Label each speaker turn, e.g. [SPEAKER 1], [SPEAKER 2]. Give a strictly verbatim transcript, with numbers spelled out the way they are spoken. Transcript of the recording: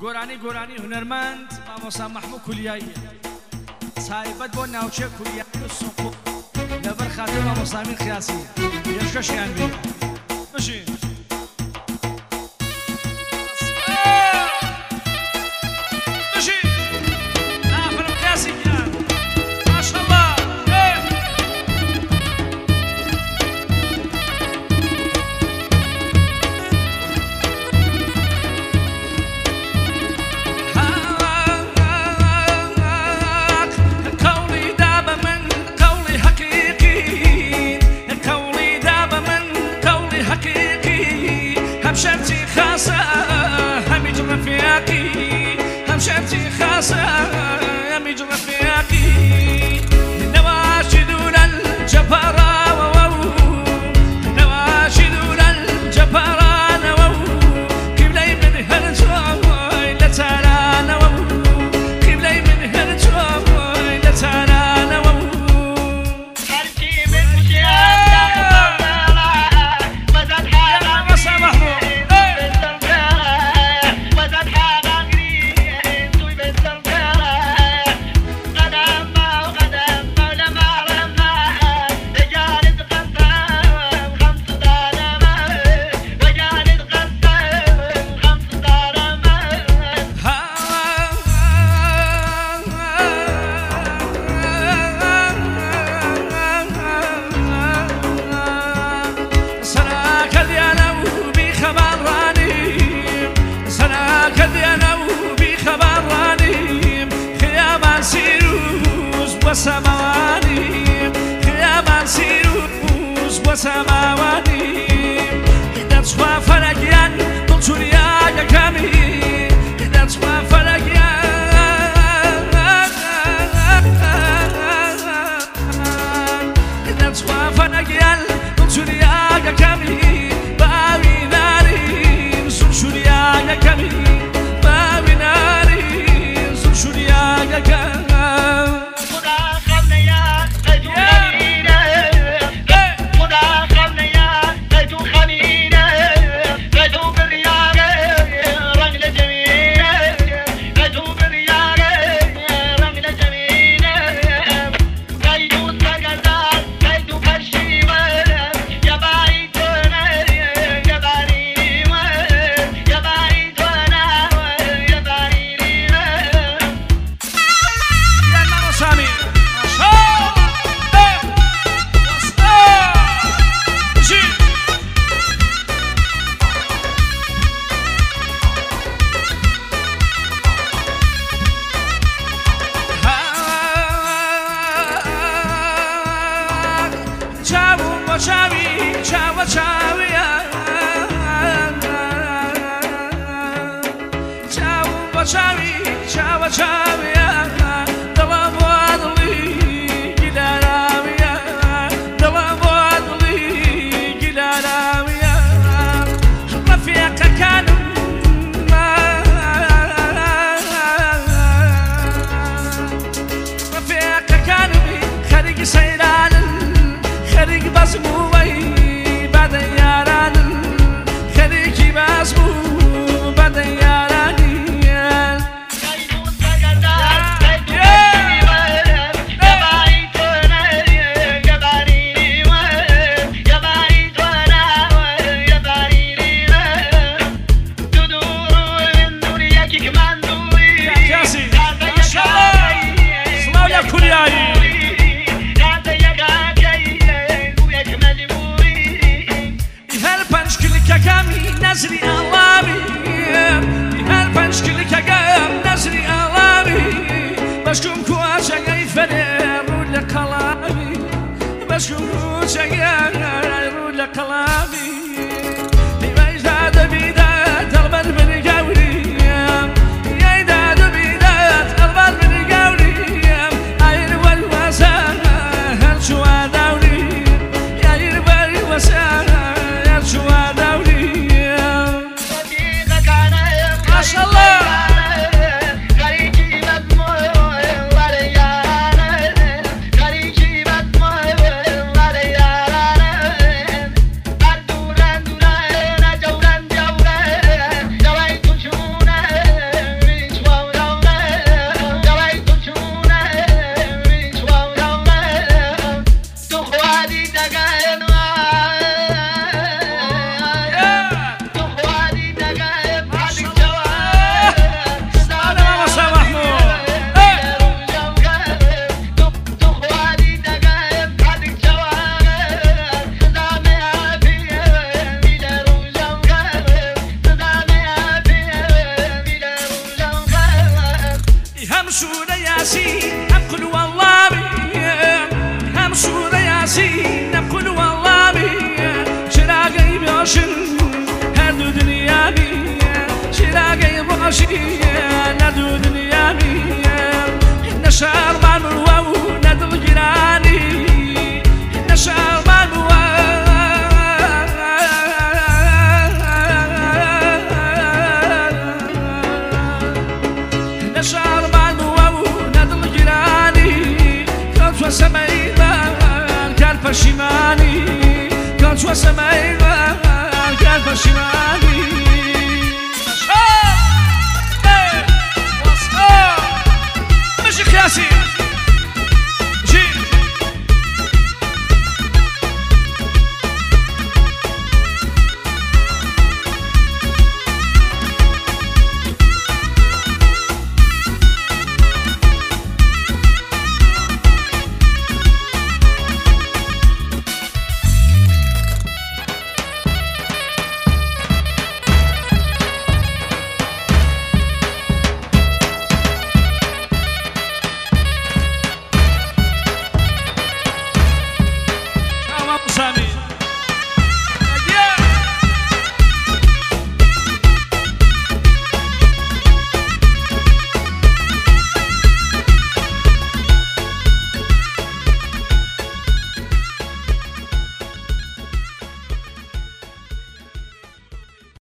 [SPEAKER 1] گۆرانی گۆرانی هونەرمەند مامۆستا محموود کولیاییە تایبەت بۆ ناوچەی کولیایی و سوقو لەبەر خاتر مامۆستا ئەمین خیاسیە پێشکەشیان بێ بژین
[SPEAKER 2] شمسي خاصة يا ميج رفيقي نواشدون الجبارة نواشدون الجبارة نوو قبلي من هرجوي لتانا نوو قبلي من هرجوي لتانا نوو خرجي من مشيان مدد حالة مسا محمود وسماواني خياما سيروس وسماواني إذا تصوى فلقيان طلتوا يا كامي إذا تصوى فلقيان إذا تصوى فلقيان طلتوا يا كامي باوي ناري سلسل يا كامي باوي ناري سلسل يا كامي Chawi, chawa chawi, chawa chawi, chawa chawi, dalam wadli gilarawia, dalam wadli gilarawia, rafiqa kanu, rafiqa kanu, kharij sayran. خريج باسمو بعد ياران خريج باسمو بعد ياراني خيرون سجدا يا بعيد وانا يا بعيد يا بعيد وانا يا بعيد تدور من دنياك كمان دوري يا كاسي ما شاء الله صلاة يا كلياي نزري ألامي هالبنش كلك أجام نزري ألامي بشكم كواجا يفرر ولا كلامي بشكم كواجا يفرر ولا كلامي لما يزاد بيدات أربع من جوري يا يزاد بيدات أربع من جوري أير والوسام هالشوا دوري يا ير والوسام هالشوا دوري ما شاء الله خريجي بدموع وريان خريجي بدموع وريان
[SPEAKER 1] باشن هر دو دنیامی چراغی باشی ندو دنیامی نشار من و ندل گرانی نشار من و نشار من و ندل گرانی کات و سمای من کار پشیمانی کات و سمای من کار پشیمانی